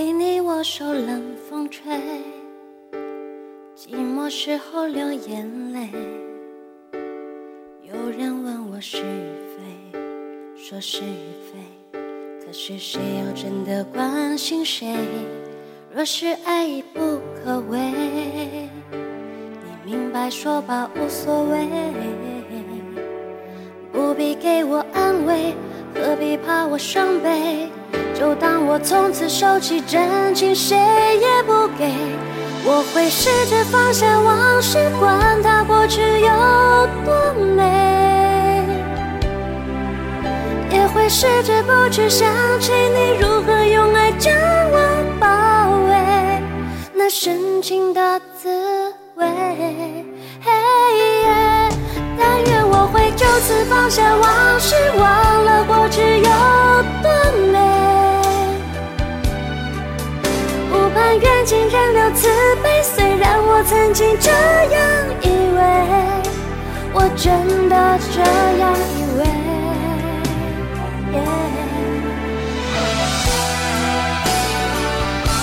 为你我受冷风吹，寂寞时候流眼泪。有人问我是与非，说是与非，可是谁又真的关心谁？若是爱已不可为，你明白说吧无所谓，不必给我安慰，何必怕我伤悲？就当我从此收起真情，谁也不给。我会试着放下往事，管它过去有多美，也会试着不去想起你如何用爱将我包围，那深情的滋味。但愿我会就此放下往事，忘了过去有多美，不盼缘尽仍留慈悲。虽然我曾经这样以为，我真